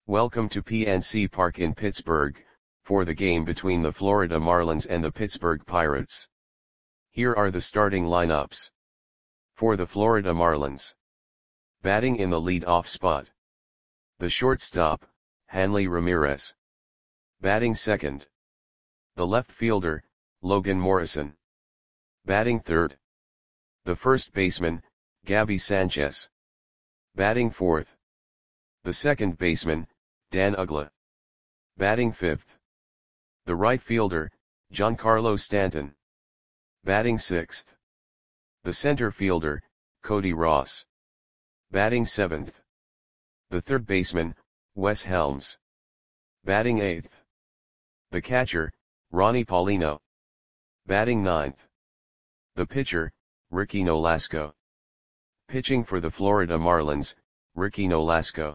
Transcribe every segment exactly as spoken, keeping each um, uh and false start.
Welcome to P N C Park in Pittsburgh, for the game between the Florida Marlins and the Pittsburgh Pirates. Here are the starting lineups. For the Florida Marlins. Batting in the lead-off spot. The shortstop, Hanley Ramirez. Batting second. The left fielder, Logan Morrison. Batting third. The first baseman, Gabby Sanchez. Batting fourth. The second baseman, Dan Uggla. Batting fifth. The right fielder, Giancarlo Stanton. Batting sixth. The center fielder, Cody Ross. Batting seventh. The third baseman, Wes Helms. Batting eighth. The catcher, Ronnie Paulino. Batting ninth. The pitcher, Ricky Nolasco. Pitching for the Florida Marlins, Ricky Nolasco.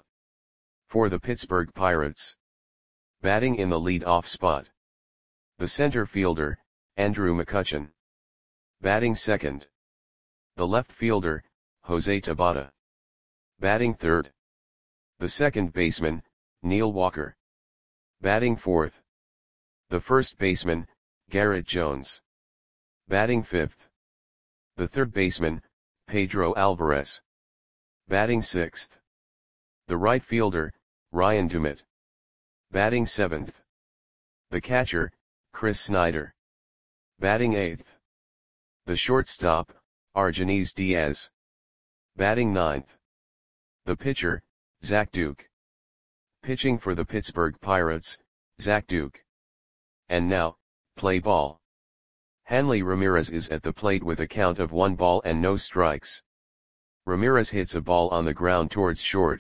For the Pittsburgh Pirates. Batting in the lead-off spot. The center fielder, Andrew McCutchen. Batting second. The left fielder, Jose Tabata. Batting third. The second baseman, Neil Walker. Batting fourth. The first baseman, Garrett Jones. Batting fifth. The third baseman, Pedro Alvarez. Batting sixth. The right fielder, Ryan Dumit. Batting seventh. The catcher, Chris Snyder. Batting eighth. The shortstop, Argenis Diaz. Batting ninth. The pitcher, Zach Duke. Pitching for the Pittsburgh Pirates, Zach Duke. And now, play ball. Hanley Ramirez is at the plate with a count of one ball and no strikes. Ramirez hits a ball on the ground towards short.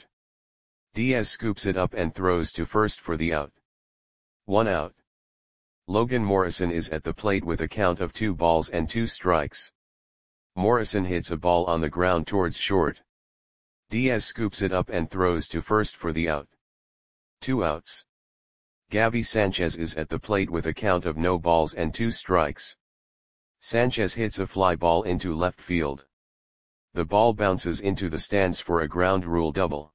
Diaz scoops it up and throws to first for the out. One out. Logan Morrison is at the plate with a count of two balls and two strikes. Morrison hits a ball on the ground towards short. Diaz scoops it up and throws to first for the out. Two outs. Gabby Sanchez is at the plate with a count of no balls and two strikes. Sanchez hits a fly ball into left field. The ball bounces into the stands for a ground rule double.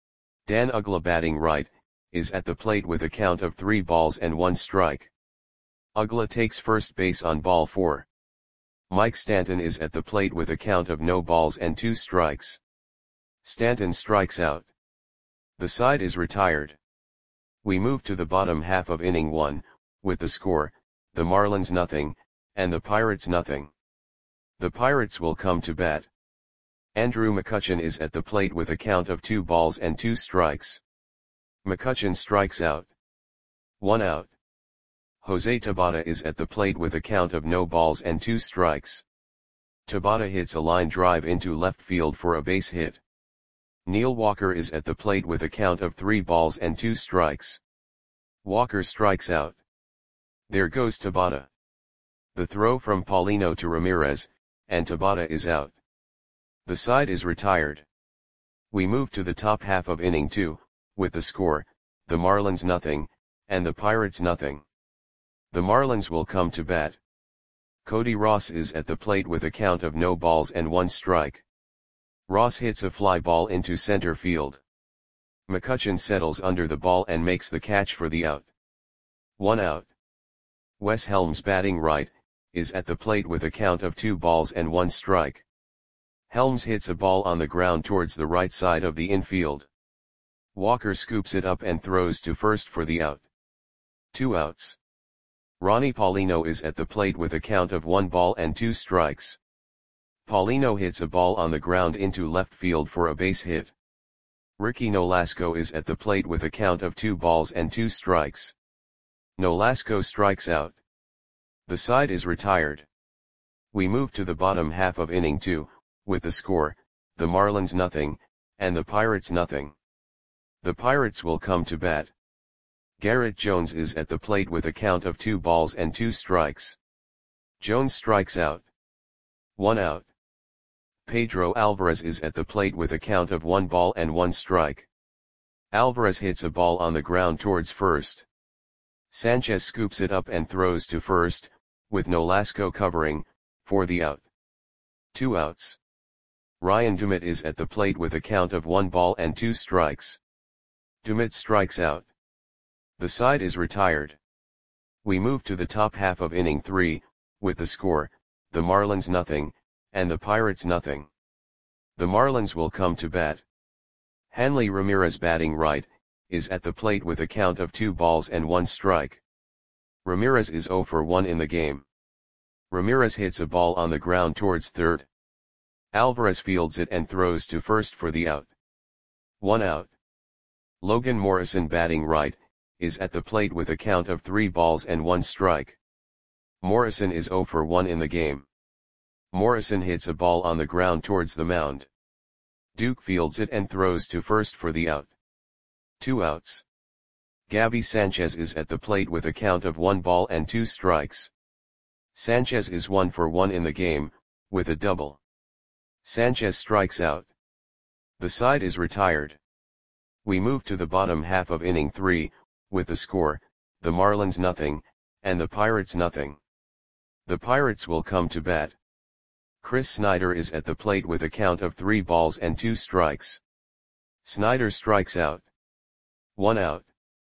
Dan Uggla, batting right, is at the plate with a count of three balls and one strike. Uggla takes first base on ball four. Mike Stanton is at the plate with a count of no balls and two strikes. Stanton strikes out. The side is retired. We move to the bottom half of inning one, with the score, the Marlins nothing, and the Pirates nothing. The Pirates will come to bat. Andrew McCutchen is at the plate with a count of two balls and two strikes. McCutchen strikes out. One out. Jose Tabata is at the plate with a count of no balls and two strikes. Tabata hits a line drive into left field for a base hit. Neil Walker is at the plate with a count of three balls and two strikes. Walker strikes out. There goes Tabata. The throw from Paulino to Ramirez, and Tabata is out. The side is retired. We move to the top half of inning two, with the score, the Marlins nothing, and the Pirates nothing. The Marlins will come to bat. Cody Ross is at the plate with a count of no balls and one strike. Ross hits a fly ball into center field. McCutchen settles under the ball and makes the catch for the out. One out. Wes Helms, batting right, is at the plate with a count of two balls and one strike. Helms hits a ball on the ground towards the right side of the infield. Walker scoops it up and throws to first for the out. Two outs. Ronnie Paulino is at the plate with a count of one ball and two strikes. Paulino hits a ball on the ground into left field for a base hit. Ricky Nolasco is at the plate with a count of two balls and two strikes. Nolasco strikes out. The side is retired. We move to the bottom half of inning two, with the score, the Marlins nothing, and the Pirates nothing. The Pirates will come to bat. Garrett Jones is at the plate with a count of two balls and two strikes. Jones strikes out. One out. Pedro Alvarez is at the plate with a count of one ball and one strike. Alvarez hits a ball on the ground towards first. Sanchez scoops it up and throws to first, with Nolasco covering, for the out. Two outs. Ryan Dumit is at the plate with a count of one ball and two strikes. Dumit strikes out. The side is retired. We move to the top half of inning three, with the score, the Marlins nothing, and the Pirates nothing. The Marlins will come to bat. Hanley Ramirez, batting right, is at the plate with a count of two balls and one strike. Ramirez is zero for one in the game. Ramirez hits a ball on the ground towards third. Alvarez fields it and throws to first for the out. One out. Logan Morrison, batting right, is at the plate with a count of three balls and one strike. Morrison is zero for one in the game. Morrison hits a ball on the ground towards the mound. Duke fields it and throws to first for the out. Two outs. Gabby Sanchez is at the plate with a count of one ball and two strikes. Sanchez is one for one in the game, with a double. Sanchez strikes out. The side is retired. We move to the bottom half of inning three, with the score, the Marlins nothing, and the Pirates nothing. The Pirates will come to bat. Chris Snyder is at the plate with a count of three balls and two strikes. Snyder strikes out. One out.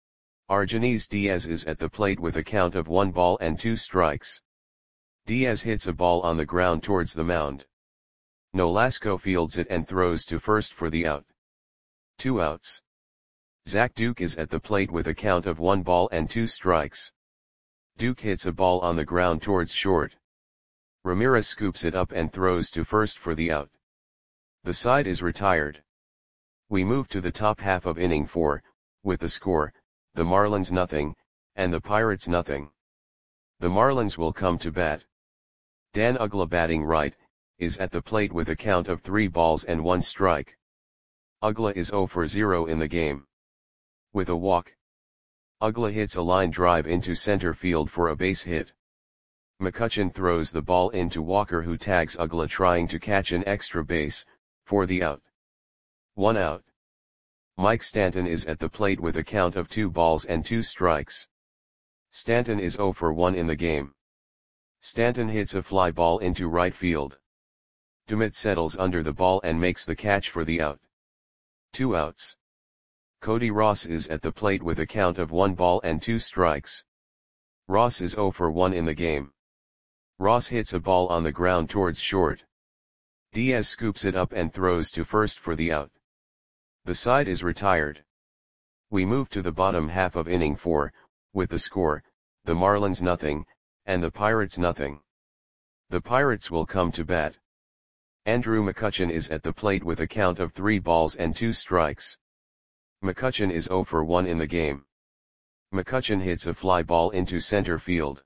Argenis Diaz is at the plate with a count of one ball and two strikes. Diaz hits a ball on the ground towards the mound. Nolasco fields it and throws to first for the out. Two outs. Zach Duke is at the plate with a count of one ball and two strikes. Duke hits a ball on the ground towards short. Ramirez scoops it up and throws to first for the out. The side is retired. We move to the top half of inning four, with the score, the Marlins nothing, and the Pirates nothing. The Marlins will come to bat. Dan Uggla, batting right, is at the plate with a count of three balls and one strike. Uggla is zero for zero in the game. With a walk, Uggla hits a line drive into center field for a base hit. McCutchen throws the ball into Walker, who tags Uggla trying to catch an extra base, for the out. One out. Mike Stanton is at the plate with a count of two balls and two strikes. Stanton is zero for one in the game. Stanton hits a fly ball into right field. Dumit settles under the ball and makes the catch for the out. Two outs. Cody Ross is at the plate with a count of one ball and two strikes. Ross is zero for one in the game. Ross hits a ball on the ground towards short. Diaz scoops it up and throws to first for the out. The side is retired. We move to the bottom half of inning four, with the score, the Marlins nothing, and the Pirates nothing. The Pirates will come to bat. Andrew McCutchen is at the plate with a count of three balls and two strikes. McCutchen is zero for one in the game. McCutchen hits a fly ball into center field.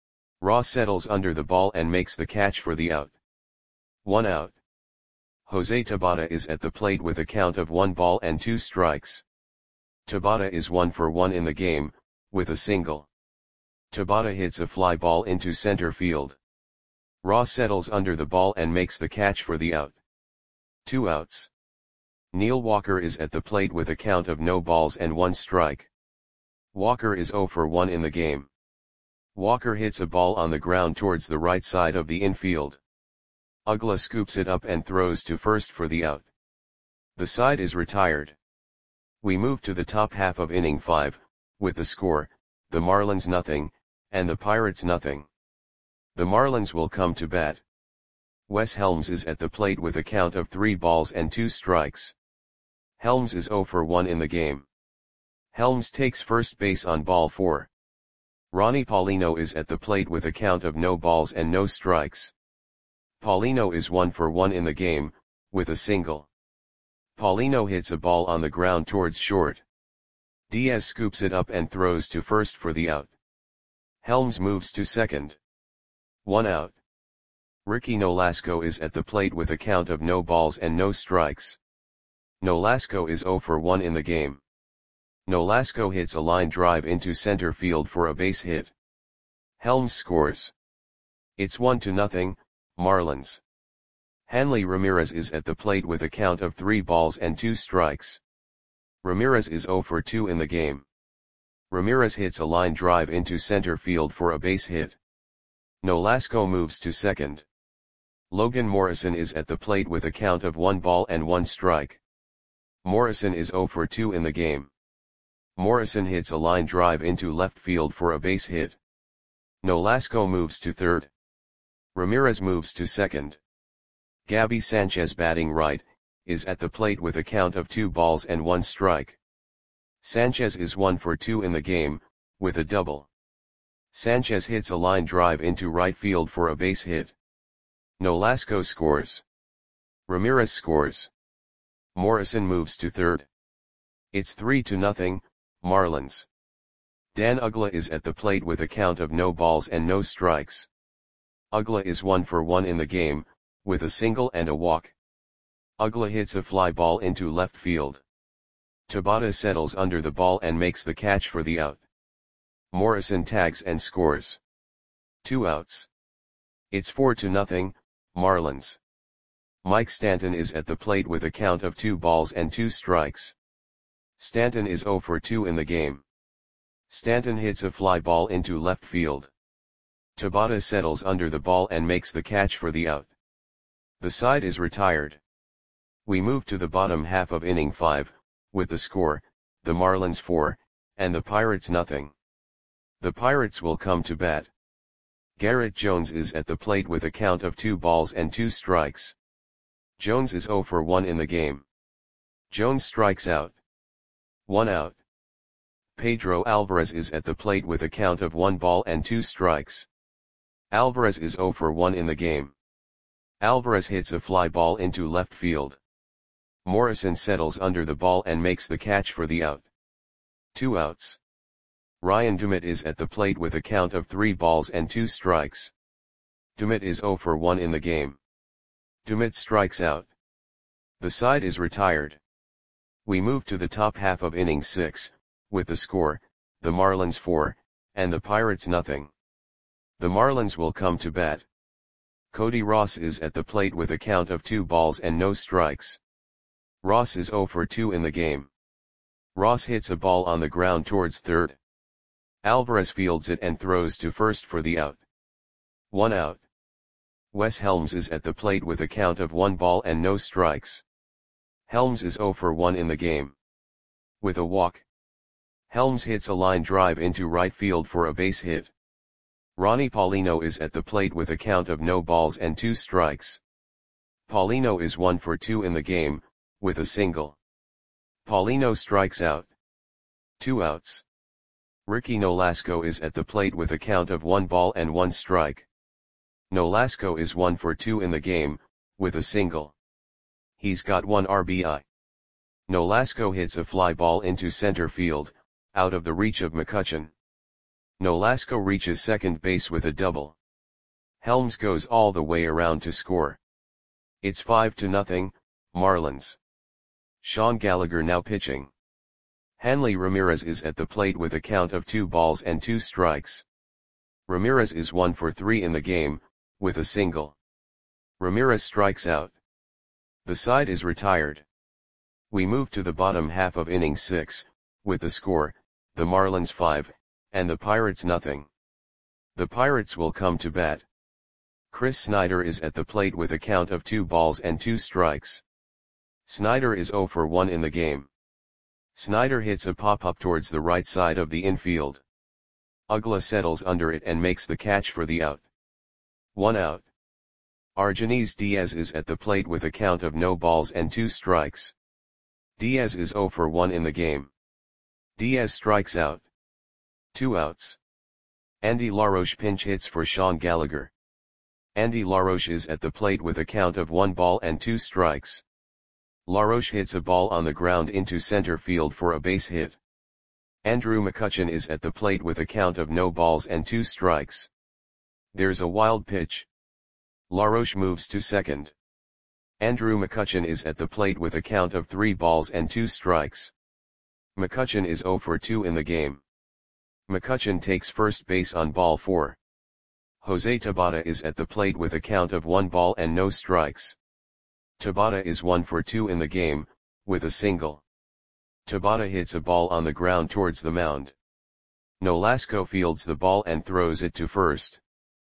Ross settles under the ball and makes the catch for the out. One out. Jose Tabata is at the plate with a count of one ball and two strikes. Tabata is one for one in the game, with a single. Tabata hits a fly ball into center field. Ross settles under the ball and makes the catch for the out. Two outs. Neil Walker is at the plate with a count of no balls and one strike. Walker is zero for one in the game. Walker hits a ball on the ground towards the right side of the infield. Uggla scoops it up and throws to first for the out. The side is retired. We move to the top half of inning five, with the score, the Marlins nothing, and the Pirates nothing. The Marlins will come to bat. Wes Helms is at the plate with a count of three balls and two strikes. Helms is zero for one in the game. Helms takes first base on ball four. Ronnie Paulino is at the plate with a count of no balls and no strikes. Paulino is one for one in the game, with a single. Paulino hits a ball on the ground towards short. Diaz scoops it up and throws to first for the out. Helms moves to second. One out. Ricky Nolasco is at the plate with a count of no balls and no strikes. Nolasco is zero for one in the game. Nolasco hits a line drive into center field for a base hit. Helms scores. It's one to nothing, Marlins. Hanley Ramirez is at the plate with a count of three balls and two strikes. Ramirez is zero for two in the game. Ramirez hits a line drive into center field for a base hit. Nolasco moves to second. Logan Morrison is at the plate with a count of one ball and one strike. Morrison is zero for two in the game. Morrison hits a line drive into left field for a base hit. Nolasco moves to third. Ramirez moves to second. Gabby Sanchez, batting right, is at the plate with a count of two balls and one strike. Sanchez is one for two in the game, with a double. Sanchez hits a line drive into right field for a base hit. Nolasco scores. Ramirez scores. Morrison moves to third. It's three to nothing, Marlins. Dan Uggla is at the plate with a count of no balls and no strikes. Uggla is one for one in the game, with a single and a walk. Uggla hits a fly ball into left field. Tabata settles under the ball and makes the catch for the out. Morrison tags and scores. Two outs. It's four to nothing, Marlins. Mike Stanton is at the plate with a count of two balls and two strikes. Stanton is zero for two in the game. Stanton hits a fly ball into left field. Tabata settles under the ball and makes the catch for the out. The side is retired. We move to the bottom half of inning five, with the score, the Marlins four, and the Pirates nothing. The Pirates will come to bat. Garrett Jones is at the plate with a count of two balls and two strikes. Jones is zero for one in the game. Jones strikes out. One out. Pedro Alvarez is at the plate with a count of one ball and two strikes. Alvarez is zero for one in the game. Alvarez hits a fly ball into left field. Morrison settles under the ball and makes the catch for the out. Two outs. Ryan Dumit is at the plate with a count of three balls and two strikes. Dumit is zero for one in the game. Dumit strikes out. The side is retired. We move to the top half of inning six, with the score, the Marlins four, and the Pirates nothing. The Marlins will come to bat. Cody Ross is at the plate with a count of two balls and no strikes. Ross is zero for two in the game. Ross hits a ball on the ground towards third. Alvarez fields it and throws to first for the out. One out. Wes Helms is at the plate with a count of one ball and no strikes. Helms is zero for one in the game. With a walk. Helms hits a line drive into right field for a base hit. Ronnie Paulino is at the plate with a count of no balls and two strikes. Paulino is one for two in the game, with a single. Paulino strikes out. Two outs. Ricky Nolasco is at the plate with a count of one ball and one strike. Nolasco is one for two in the game, with a single. He's got one R B I. Nolasco hits a fly ball into center field, out of the reach of McCutchen. Nolasco reaches second base with a double. Helms goes all the way around to score. It's five to nothing, Marlins. Sean Gallagher now pitching. Hanley Ramirez is at the plate with a count of two balls and two strikes. Ramirez is one for three in the game, with a single. Ramirez strikes out. The side is retired. We move to the bottom half of inning six, with the score, the Marlins five, and the Pirates nothing. The Pirates will come to bat. Chris Snyder is at the plate with a count of two balls and two strikes. Snyder is zero for one in the game. Snyder hits a pop-up towards the right side of the infield. Uggla settles under it and makes the catch for the out. One out. Argenis Diaz is at the plate with a count of no balls and two strikes. Diaz is zero for one in the game. Diaz strikes out. Two outs. Andy LaRoche pinch hits for Sean Gallagher. Andy LaRoche is at the plate with a count of one ball and two strikes. LaRoche hits a ball on the ground into center field for a base hit. Andrew McCutchen is at the plate with a count of no balls and two strikes. There's a wild pitch. LaRoche moves to second. Andrew McCutchen is at the plate with a count of three balls and two strikes. McCutchen is zero for two in the game. McCutchen takes first base on ball four. Jose Tabata is at the plate with a count of one ball and no strikes. Tabata is one for two in the game, with a single. Tabata hits a ball on the ground towards the mound. Nolasco fields the ball and throws it to first.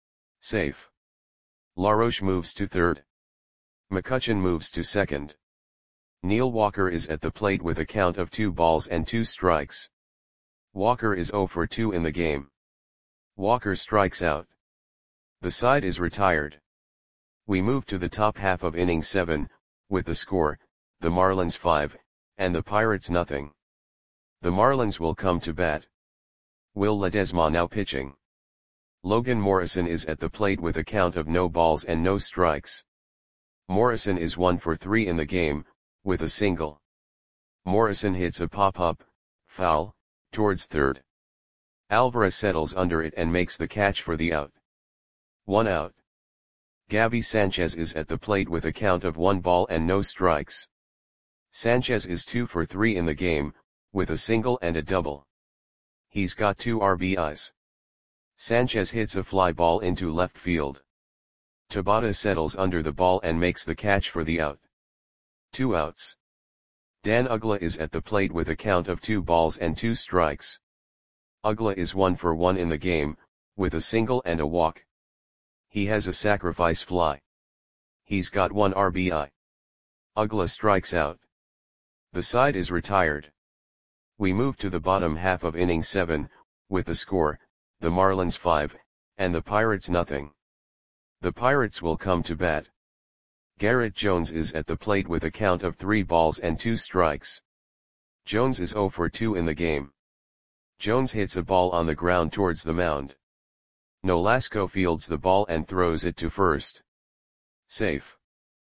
Safe. LaRoche moves to third. McCutchen moves to second. Neil Walker is at the plate with a count of two balls and two strikes. Walker is zero for two in the game. Walker strikes out. The side is retired. We move to the top half of inning seven, with the score, the Marlins five, and the Pirates nothing. The Marlins will come to bat. Will Ledesma now pitching. Logan Morrison is at the plate with a count of no balls and no strikes. Morrison is one for three in the game, with a single. Morrison hits a pop-up, foul, towards third. Alvarez settles under it and makes the catch for the out. One out. Gabby Sanchez is at the plate with a count of one ball and no strikes. Sanchez is two for three in the game, with a single and a double. He's got two R B Is. Sanchez hits a fly ball into left field. Tabata settles under the ball and makes the catch for the out. Two outs. Dan Uggla is at the plate with a count of two balls and two strikes. Uggla is one for one in the game, with a single and a walk. He has a sacrifice fly. He's got one R B I. Uggla strikes out. The side is retired. We move to the bottom half of inning seven, with the score, the Marlins five, and the Pirates nothing. The Pirates will come to bat. Garrett Jones is at the plate with a count of three balls and two strikes. Jones is zero for two in the game. Jones hits a ball on the ground towards the mound. Nolasco fields the ball and throws it to first. Safe.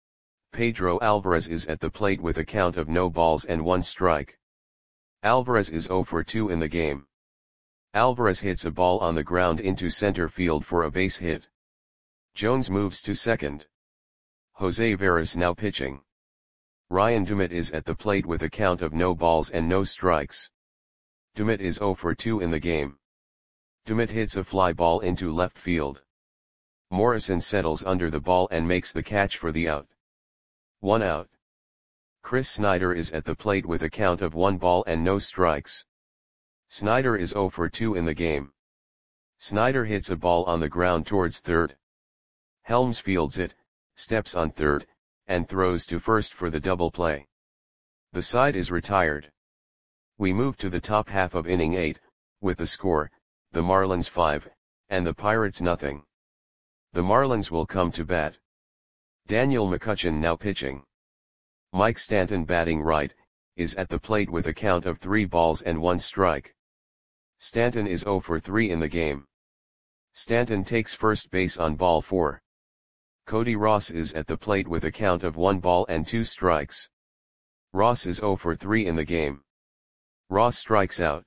Pedro Alvarez is at the plate with a count of no balls and one strike. Alvarez is zero for two in the game. Alvarez hits a ball on the ground into center field for a base hit. Jones moves to second. Jose Veras now pitching. Ryan Dumit is at the plate with a count of no balls and no strikes. Dumit is zero for two in the game. Dumit hits a fly ball into left field. Morrison settles under the ball and makes the catch for the out. One out. Chris Snyder is at the plate with a count of one ball and no strikes. Snyder is zero for two in the game. Snyder hits a ball on the ground towards third. Helms fields it, steps on third, and throws to first for the double play. The side is retired. We move to the top half of inning eight, with the score, the Marlins five, and the Pirates nothing. The Marlins will come to bat. Daniel McCutchen now pitching. Mike Stanton batting right, is at the plate with a count of three balls and one strike. Stanton is zero for three in the game. Stanton takes first base on ball four. Cody Ross is at the plate with a count of one ball and two strikes. Ross is zero for three in the game. Ross strikes out.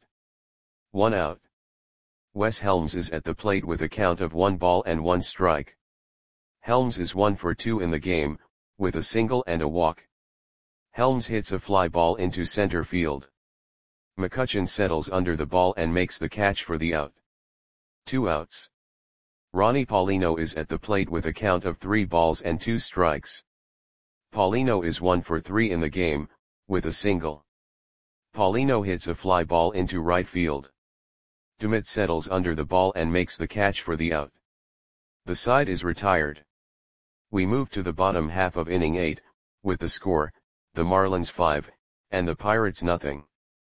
One out. Wes Helms is at the plate with a count of one ball and one strike. Helms is one for two in the game, with a single and a walk. Helms hits a fly ball into center field. McCutchen settles under the ball and makes the catch for the out. Two outs. Ronnie Paulino is at the plate with a count of three balls and two strikes. Paulino is one for three in the game, with a single. Paulino hits a fly ball into right field. Dumit settles under the ball and makes the catch for the out. The side is retired. We move to the bottom half of inning eight, with the score, the Marlins five, and the Pirates nothing.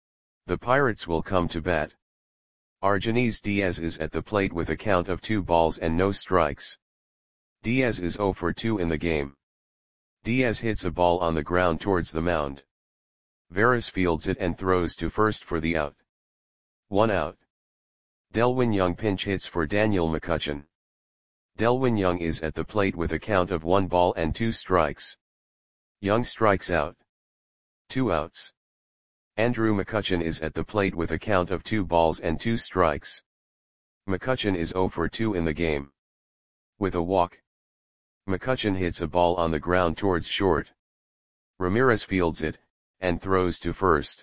The Pirates will come to bat. Argenis Diaz is at the plate with a count of two balls and no strikes. Diaz is zero for two in the game. Diaz hits a ball on the ground towards the mound. Veras fields it and throws to first for the out. One out. Delwin Young pinch hits for Daniel McCutchen. Delwin Young is at the plate with a count of one ball and two strikes. Young strikes out. Two outs. Andrew McCutchen is at the plate with a count of two balls and two strikes. McCutchen is zero for two in the game. With a walk. McCutchen hits a ball on the ground towards short. Ramirez fields it, and throws to first.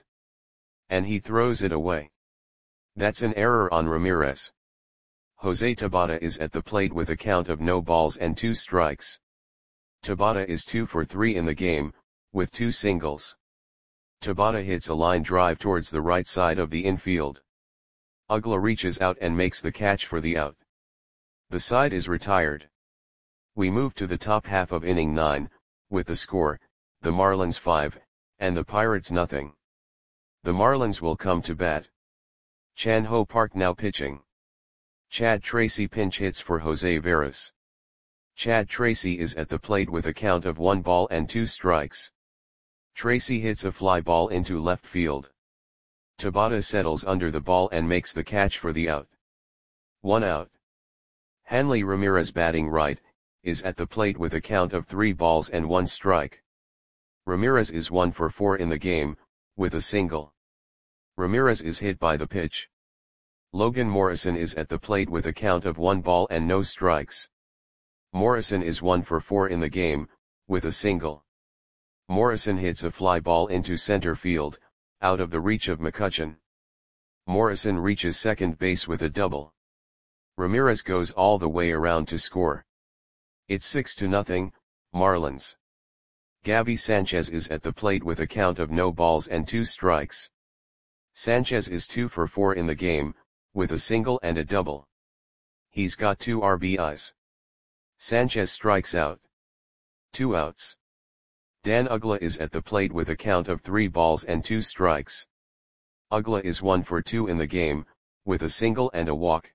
And he throws it away. That's an error on Ramirez. Jose Tabata is at the plate with a count of no balls and two strikes. Tabata is two for three in the game, with two singles. Tabata hits a line drive towards the right side of the infield. Uggla reaches out and makes the catch for the out. The side is retired. We move to the top half of inning nine, with the score, the Marlins five, and the Pirates nothing. The Marlins will come to bat. Chan Ho Park now pitching. Chad Tracy pinch hits for Jose Veras. Chad Tracy is at the plate with a count of one ball and two strikes. Tracy hits a fly ball into left field. Tabata settles under the ball and makes the catch for the out. One out. Hanley Ramirez batting right, is at the plate with a count of three balls and one strike. Ramirez is one for four in the game, with a single. Ramirez is hit by the pitch. Logan Morrison is at the plate with a count of one ball and no strikes. Morrison is one for four in the game, with a single. Morrison hits a fly ball into center field, out of the reach of McCutchen. Morrison reaches second base with a double. Ramirez goes all the way around to score. It's six to nothing, Marlins. Gabby Sanchez is at the plate with a count of no balls and two strikes. Sanchez is two for four in the game, with a single and a double. He's got two R B Is. Sanchez strikes out. Two outs. Dan Uggla is at the plate with a count of three balls and two strikes. Uggla is one for two in the game, with a single and a walk.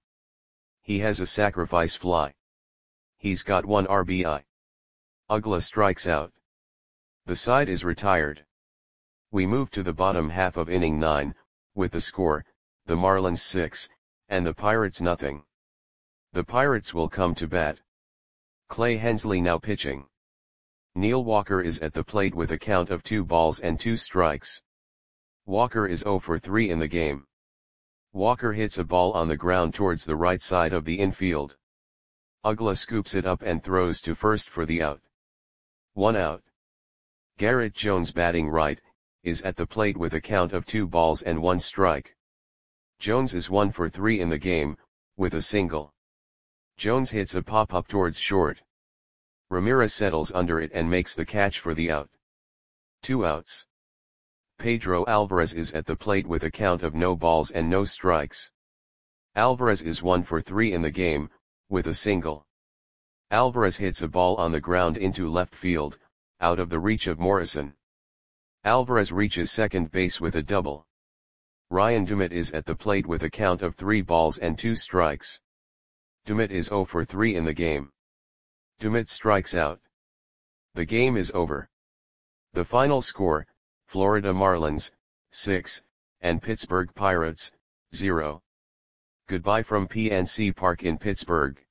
He has a sacrifice fly. He's got one R B I. Uggla strikes out. The side is retired. We move to the bottom half of inning nine, with the score, the Marlins six, and the Pirates nothing. The Pirates will come to bat. Clay Hensley now pitching. Neil Walker is at the plate with a count of two balls and two strikes. Walker is zero for three in the game. Walker hits a ball on the ground towards the right side of the infield. Uggla scoops it up and throws to first for the out. One out. Garrett Jones batting right, is at the plate with a count of two balls and one strike. Jones is one for three in the game, with a single. Jones hits a pop-up towards short. Ramirez settles under it and makes the catch for the out. Two outs. Pedro Alvarez is at the plate with a count of no balls and no strikes. Alvarez is one for three in the game, with a single. Alvarez hits a ball on the ground into left field, out of the reach of Morrison. Alvarez reaches second base with a double. Ryan Dumit is at the plate with a count of three balls and two strikes. Dumit is zero for three in the game. Dumit strikes out. The game is over. The final score, Florida Marlins, six, and Pittsburgh Pirates, zero. Goodbye from P N C Park in Pittsburgh.